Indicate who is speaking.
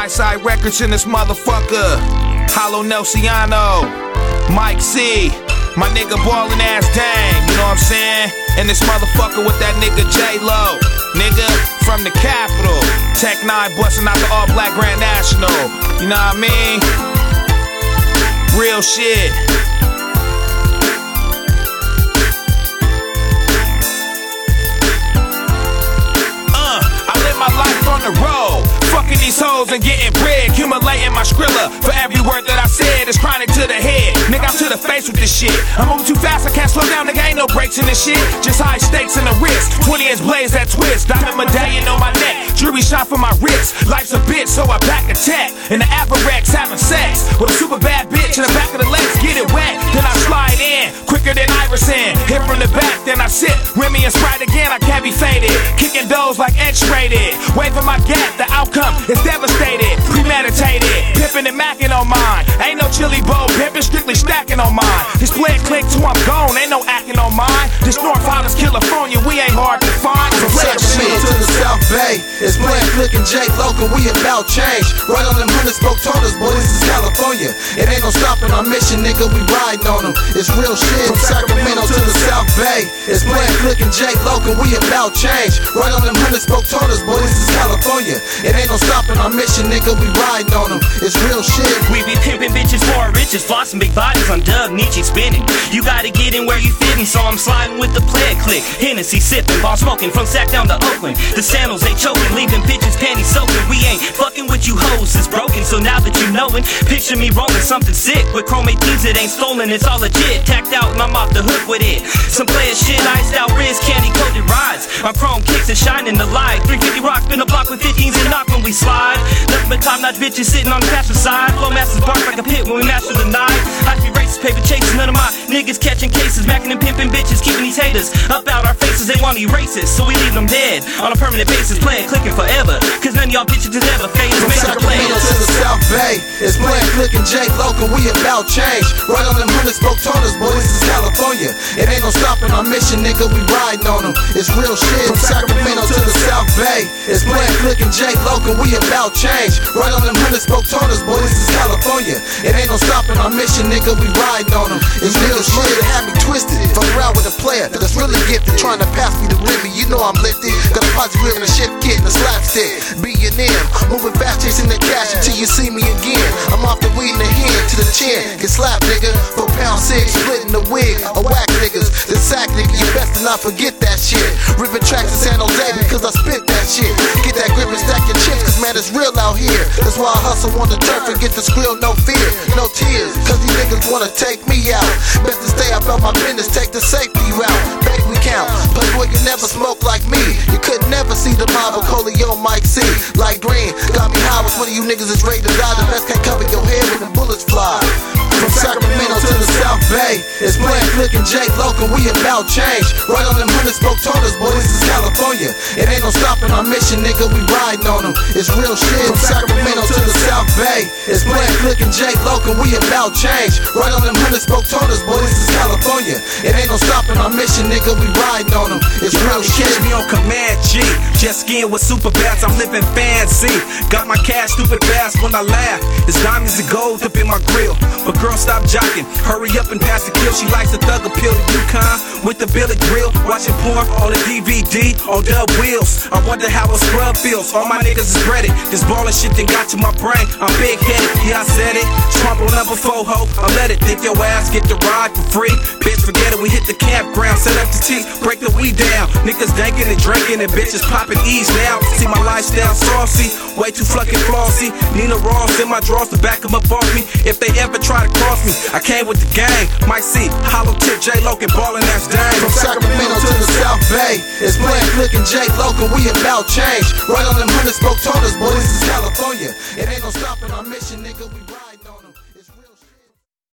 Speaker 1: Side Records in this motherfucker. Hollow Nelciano, Mike C, my nigga ballin' ass Dang, you know what I'm saying? And this motherfucker with that nigga J-Lo, nigga from the capital. Tech 9 bustin' out the All Black Grand National, you know what I mean? Real shit. I live my life on the road, fucking these hoes and getting bread, accumulating my Skrilla. For every word that I said is chronic to the head. Nigga, I'm to the face with this shit. I'm moving too fast, I can't slow down, nigga, ain't no brakes in this shit. Just high stakes in the wrist, 20-inch blades that twist. Diamond medallion on my neck, jewelry shot for my wrist. Life's a bitch, so I back attack. In the Avarex, having sex with a super bad bitch in the back of the legs. Get it wet, then I slide in, quicker than Iverson. Hit from the back, then I sit, Remy and Sprite again, I can't be faded. Kicking doors like X-rated, waving my gap, the outcome is devastated. Premeditated, pimping and macking on mine. Ain't no chili bowl pimping, strictly stacking on mine. This split click till I'm gone, ain't no acting on mine. This North Hollis, California, we ain't hard to find.
Speaker 2: From Sacramento to the South Bay, it's Bland, Click, and Jake Local, we about change. Right on them 100 spoke toners, boy, this is California. It ain't no stopping our mission, nigga, we riding on them. It's real shit. From Sacramento to the South Bay, it's Bland, Click, and Jake Local, we about change. Right on them 100 spoke toners, boy, this is California. It ain't no stopping our mission, nigga, we riding on them. It's real shit.
Speaker 3: We be pimping bitches for our riches, flossing big bodies on Doug Nietzsche spinning. You gotta get in where you fitting, so I'm sliding with the plaid click. Hennessy sipping, ball smoking from Sac down to Oakland. The sandals they choking, leaving bitches panties soaking. We ain't fucking with you hoes, it's broken. So now that you knowin', picture me rolling something sick with chrome 18s, it ain't stolen, it's all legit. Tacked out and I'm off the hook with it. Some player shit, iced out wrist, candy coated rides. My chrome kicks and shining the light. 350 rocks, spin a block with 15s and knock when we slide. Nothing but top notch bitches sitting on the passenger side. Flow masters bark like a pit when we master the night. I be racist, paper chasing, none of my niggas catching cases. Macking and pimping bitches, keeping these haters up out our faces. They want to erase us, so we leave them dead on a permanent basis. Playing, clicking forever, cause none of y'all bitches is ever famous.
Speaker 2: From Sacramento to the South Bay, it's Bland, Click, and Jake Local, we about change. Right on them 100 spoke toners, boy, this is California. It ain't no stopping our mission, nigga, we riding on them. It's real shit. From Sacramento to the South Bay, it's Bland, Click, and Jake Local, we about change. Right on them 100 spoke toners, boy, this is California. It ain't no stopping our mission, nigga, we riding on them. It's real shit. It had me twisted, fuck around with a player that's really gifted, trying to pass me the Remy, you know I'm lifted. Got a posse real in a shift kit and a slapstick. B&M, moving fast, chasing the cash until you see me again. I'm off the weed in the hand to the chin, get slapped, nigga, for pound 6, splitting the wig, a whack niggas. The sack, nigga, you best to not forget that shit. Ripping tracks in San Jose because I spit that shit. Get that grip and stack your chips, cause man, it's real out here. That's why I hustle on the turf and get the squill, no fear, no tears, cause these niggas wanna take me out. Best to stay up on my business, take the safety route. Baby, we count, playboy, you never smoke like me. You could never see the mob of Colio, Mike C. Like Green, got me high with one of you niggas is ready to die. The best can't cover your head when the bullets fly. From Sacramento to the South Bay, it's Bland, Click, and Jake Local, we about change. Right on them 100 spoke toners, boy, this is California. It ain't no stopping our mission, nigga, we riding on them. It's real shit. From Sacramento to the South Bay, it's Bland, Click, and Jake Local, we about change. Right on them 100 spoke toners, boy, this is California. It ain't no stopping our mission, nigga, we riding on them. It's real shit.
Speaker 4: Catch me on Command G, jet skiing with super bats, I'm living fancy. Got my cash stupid fast when I laugh. It's diamonds and gold up in my grill. But girl, stop jocking, hurry up and pass the kill. She likes the thug appeal to Yukon with the Billy Grill. Watching porn on the DVD on dub wheels. I wonder how a scrub feels. All my niggas is ready. This ballin' shit that got to my brain. I'm big headed, yeah I said it. Trump on number 4 ho, I let it. Think your ass get the ride for free. Bitch, forget it, we hit the campground. Set up the tea, break the weed down. Niggas dankin' and drinking and bitches poppin' E's now. See my lifestyle saucy, way too fucking flossy. Nina Ross in my drawers to back them up off me. If they ever try to cross me, I came with the gang. Mike C, Hollow Tip, J Local, ballin' ass Dang.
Speaker 2: From Sacramento to the South Bay, it's Bland, Click, and Jake Local, we about change. Right on them 100 spoke toners, boy, this is California. It ain't no stopping our mission, nigga, we ride.